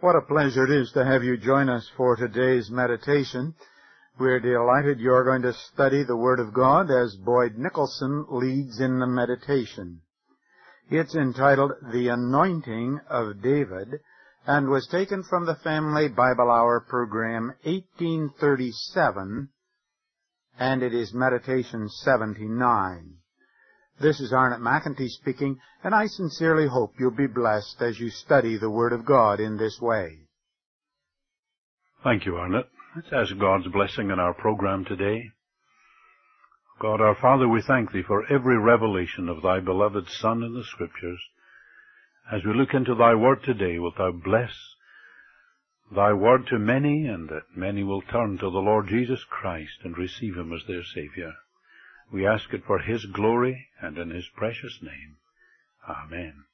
What a pleasure it is to have you join us for today's meditation. We're delighted you're going to study the Word of God as Boyd Nicholson leads in the meditation. It's entitled The Anointing of David and was taken from the Family Bible Hour program 1837, and it is meditation 79. This is Arnott McEntee speaking, and I sincerely hope you'll be blessed as you study the Word of God in this way. Thank you, Arnott. Let's ask God's blessing in our program today. God, our Father, we thank Thee for every revelation of Thy beloved Son in the Scriptures. As we look into Thy Word today, wilt Thou bless Thy Word to many, and that many will turn to the Lord Jesus Christ and receive Him as their Savior. We ask it for His glory and in His precious name. Amen.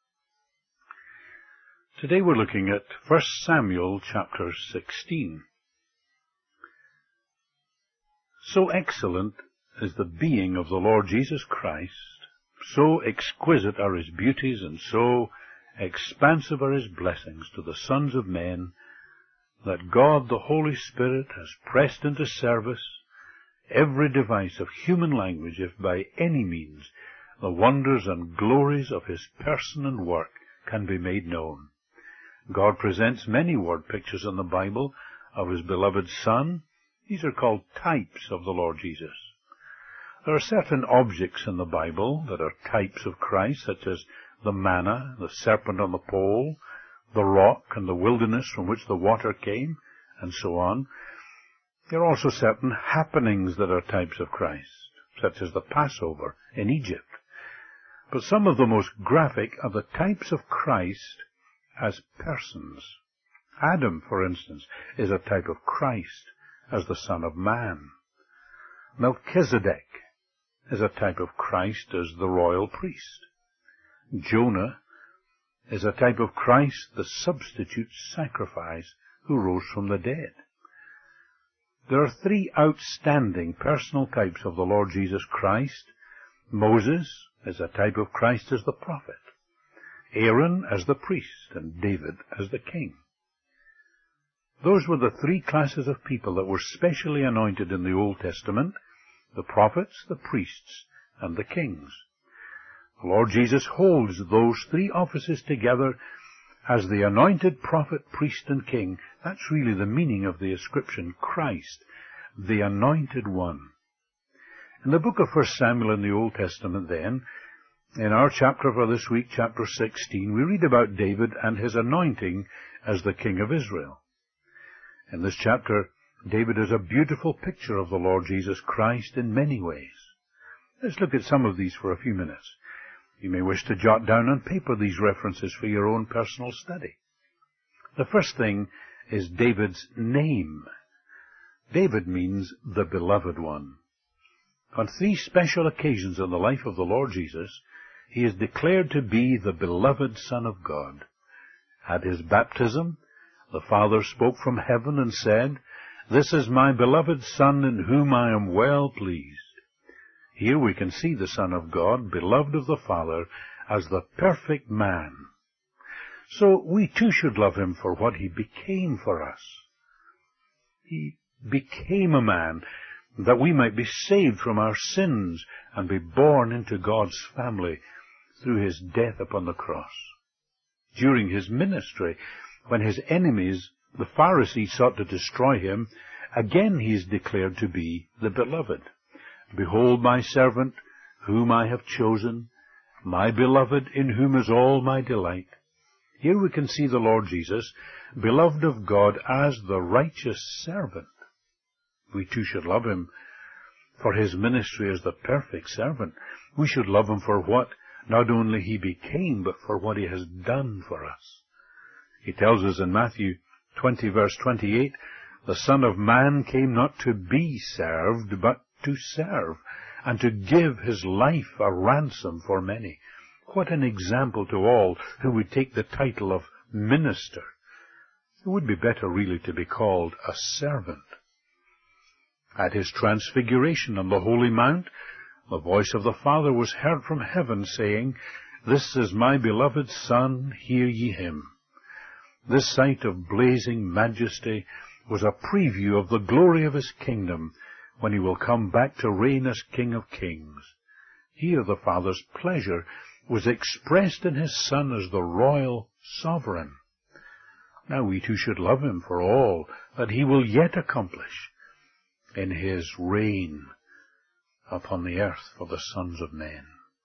Today we're looking at 1 Samuel chapter 16. So excellent is the being of the Lord Jesus Christ, so exquisite are His beauties, and so expansive are His blessings to the sons of men, that God the Holy Spirit has pressed into service every device of human language, if by any means the wonders and glories of His person and work can be made known. God presents many word pictures in the Bible of His beloved Son. These are called types of the Lord Jesus. There are certain objects in the Bible that are types of Christ, such as the manna, the serpent on the pole, the rock and the wilderness from which the water came, and so on. There are also certain happenings that are types of Christ, such as the Passover in Egypt. But some of the most graphic are the types of Christ as persons. Adam, for instance, is a type of Christ as the Son of Man. Melchizedek is a type of Christ as the royal priest. Jonah is a type of Christ, the substitute sacrifice who rose from the dead. There are three outstanding personal types of the Lord Jesus Christ. Moses is a type of Christ as the prophet, Aaron as the priest, and David as the king. Those were the three classes of people that were specially anointed in the Old Testament: the prophets, the priests, and the kings. The Lord Jesus holds those three offices together as the anointed prophet, priest, and king. That's really the meaning of the ascription, Christ, the Anointed One. In the book of 1 Samuel in the Old Testament then, in our chapter for this week, chapter 16, we read about David and his anointing as the king of Israel. In this chapter, David is a beautiful picture of the Lord Jesus Christ in many ways. Let's look at some of these for a few minutes. You may wish to jot down on paper these references for your own personal study. The first thing is David's name. David means the beloved one. On three special occasions in the life of the Lord Jesus, he is declared to be the beloved Son of God. At his baptism, the Father spoke from heaven and said, "This is my beloved Son in whom I am well pleased." Here we can see the Son of God, beloved of the Father, as the perfect man. So we too should love Him for what He became for us. He became a man that we might be saved from our sins and be born into God's family through His death upon the cross. During His ministry, when His enemies, the Pharisees, sought to destroy Him, again He is declared to be the beloved. "Behold my servant, whom I have chosen, my beloved, in whom is all my delight." Here we can see the Lord Jesus, beloved of God, as the righteous servant. We too should love Him for His ministry as the perfect servant. We should love Him for what not only He became, but for what He has done for us. He tells us in Matthew 20, verse 28, "The Son of Man came not to be served, but to serve, and to give His life a ransom for many." What an example to all who would take the title of minister. It would be better really to be called a servant. At His transfiguration on the Holy Mount, the voice of the Father was heard from heaven saying, "This is my beloved Son, hear ye Him." This sight of blazing majesty was a preview of the glory of his kingdom when he will come back to reign as King of Kings. Here the Father's pleasure was expressed in his Son as the royal sovereign. Now we too should love him for all that he will yet accomplish in his reign upon the earth for the sons of men.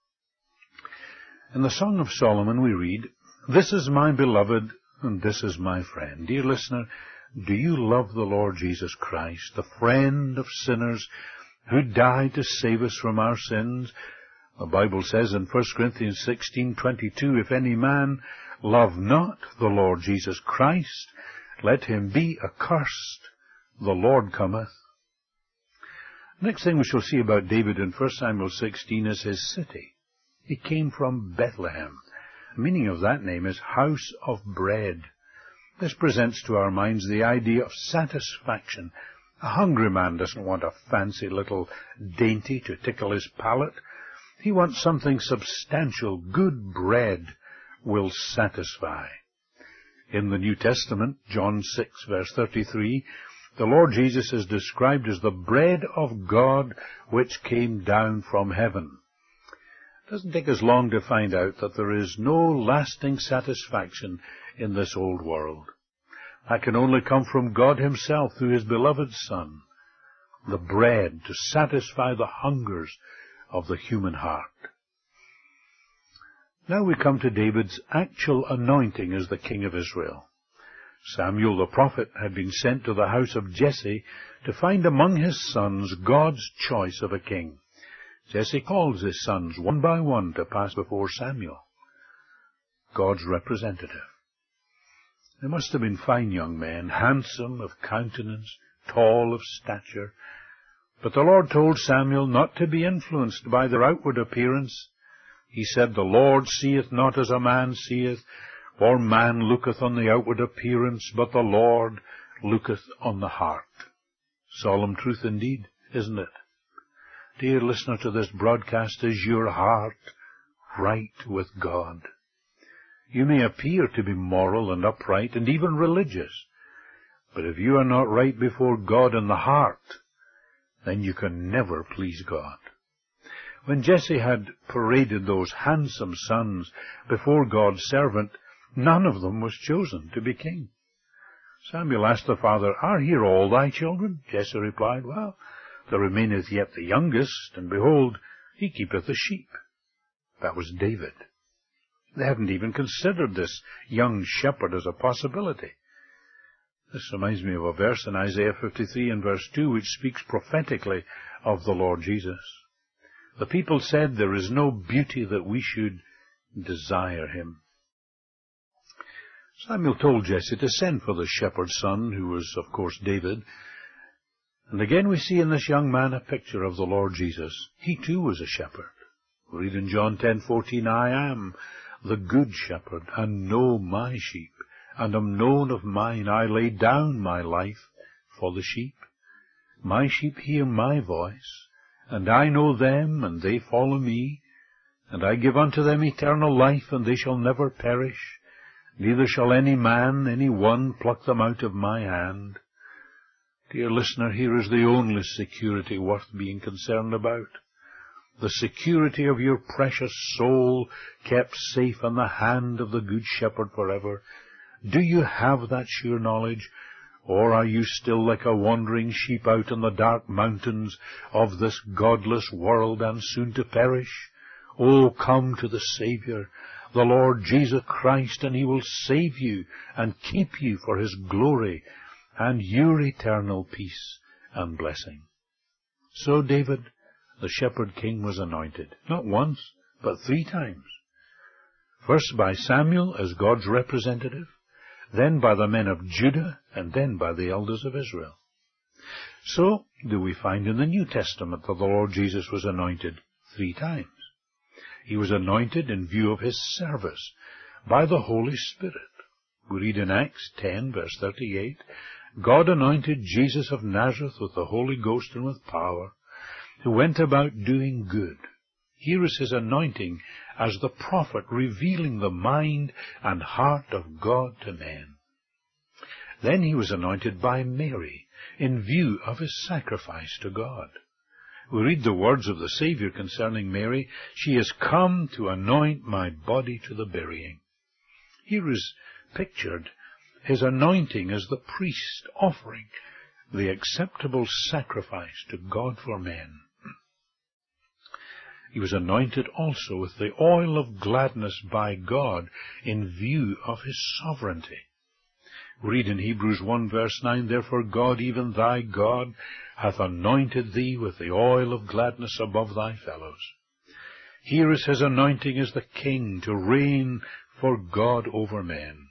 In the Song of Solomon we read, "This is my beloved, and this is my friend." Dear listener, do you love the Lord Jesus Christ, the friend of sinners who died to save us from our sins? The Bible says in 1 Corinthians 16:22, "If any man love not the Lord Jesus Christ, let him be accursed. The Lord cometh." Next thing we shall see about David in 1 Samuel 16 is his city. He came from Bethlehem. The meaning of that name is house of bread. This presents to our minds the idea of satisfaction. A hungry man doesn't want a fancy little dainty to tickle his palate. He wants something substantial. Good bread will satisfy. In the New Testament, John 6, verse 33, the Lord Jesus is described as the bread of God which came down from heaven. It doesn't take us long to find out that there is no lasting satisfaction in this old world. That can only come from God himself through his beloved Son, the bread to satisfy the hungers of the human heart. Now we come to David's actual anointing as the king of Israel. Samuel the prophet had been sent to the house of Jesse to find among his sons God's choice of a king. Jesse calls his sons one by one to pass before Samuel, God's representative. They must have been fine young men, handsome of countenance, tall of stature. But the Lord told Samuel not to be influenced by their outward appearance. He said, "The Lord seeth not as a man seeth, for man looketh on the outward appearance, but the Lord looketh on the heart." Solemn truth indeed, isn't it? Dear listener to this broadcast, is your heart right with God? You may appear to be moral and upright and even religious, but if you are not right before God in the heart, then you can never please God. When Jesse had paraded those handsome sons before God's servant, none of them was chosen to be king. Samuel asked the father, "Are here all thy children?" Jesse replied, "Well, there remaineth yet the youngest, and behold, he keepeth the sheep." That was David. They hadn't even considered this young shepherd as a possibility. This reminds me of a verse in Isaiah 53 and verse 2, which speaks prophetically of the Lord Jesus. The people said, "There is no beauty that we should desire him." Samuel told Jesse to send for the shepherd's son, who was, of course, David. And again we see in this young man a picture of the Lord Jesus. He too was a shepherd. We read in John 10:14, "I am the good shepherd, and know my sheep, and am known of mine. I lay down my life for the sheep. My sheep hear my voice, and I know them, and they follow me. And I give unto them eternal life, and they shall never perish. Neither shall any man, any one, pluck them out of my hand." Dear listener, here is the only security worth being concerned about. The security of your precious soul kept safe in the hand of the Good Shepherd forever. Do you have that sure knowledge? Or are you still like a wandering sheep out in the dark mountains of this godless world and soon to perish? Oh, come to the Savior, the Lord Jesus Christ, and he will save you and keep you for his glory and your eternal peace and blessing. So David, the shepherd king, was anointed, not once, but 3 times. First by Samuel as God's representative, then by the men of Judah, and then by the elders of Israel. So do we find in the New Testament that the Lord Jesus was anointed 3 times. He was anointed in view of his service by the Holy Spirit. We read in Acts 10, verse 38, "God anointed Jesus of Nazareth with the Holy Ghost and with power, who went about doing good." Here is his anointing as the prophet revealing the mind and heart of God to men. Then he was anointed by Mary in view of his sacrifice to God. We read the words of the Saviour concerning Mary, "She has come to anoint my body to the burying." Here is pictured his anointing as the priest offering the acceptable sacrifice to God for men. He was anointed also with the oil of gladness by God in view of his sovereignty. We read in Hebrews 1 verse 9, "Therefore God, even thy God, hath anointed thee with the oil of gladness above thy fellows." Here is his anointing as the king to reign for God over men.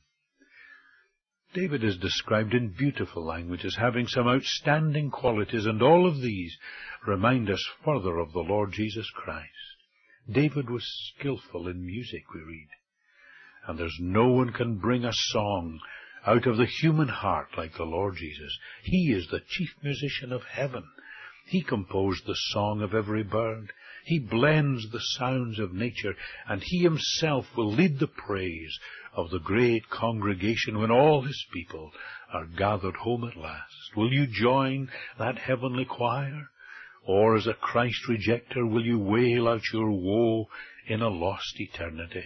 David is described in beautiful language as having some outstanding qualities, and all of these remind us further of the Lord Jesus Christ. David was skillful in music, we read, and there's no one can bring a song out of the human heart like the Lord Jesus. He is the chief musician of heaven. He composed the song of every bird. He blends the sounds of nature, and he himself will lead the praise of the great congregation when all his people are gathered home at last. Will you join that heavenly choir? Or as a Christ rejecter, will you wail out your woe in a lost eternity?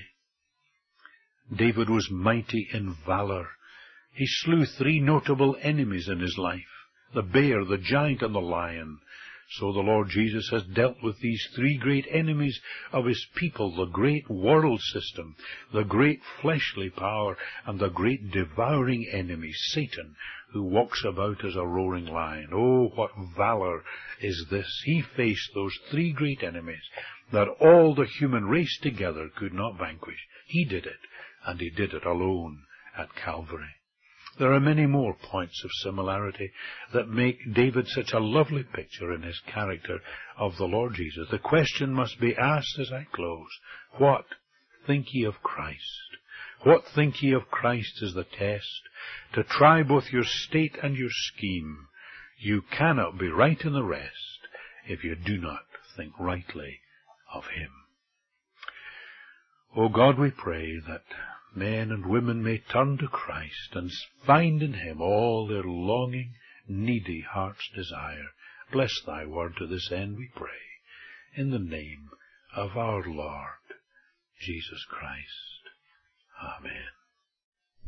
David was mighty in valor. He slew 3 notable enemies in his life, the bear, the giant, and the lion. So the Lord Jesus has dealt with these 3 great enemies of his people, the great world system, the great fleshly power, and the great devouring enemy, Satan, who walks about as a roaring lion. Oh, what valor is this! He faced those 3 great enemies that all the human race together could not vanquish. He did it, and he did it alone at Calvary. There are many more points of similarity that make David such a lovely picture in his character of the Lord Jesus. The question must be asked as I close: what think ye of Christ? What think ye of Christ is the test to try both your state and your scheme. You cannot be right in the rest if you do not think rightly of him. O God, we pray that men and women may turn to Christ and find in him all their longing, needy heart's desire. Bless thy word to this end, we pray, in the name of our Lord Jesus Christ. Amen.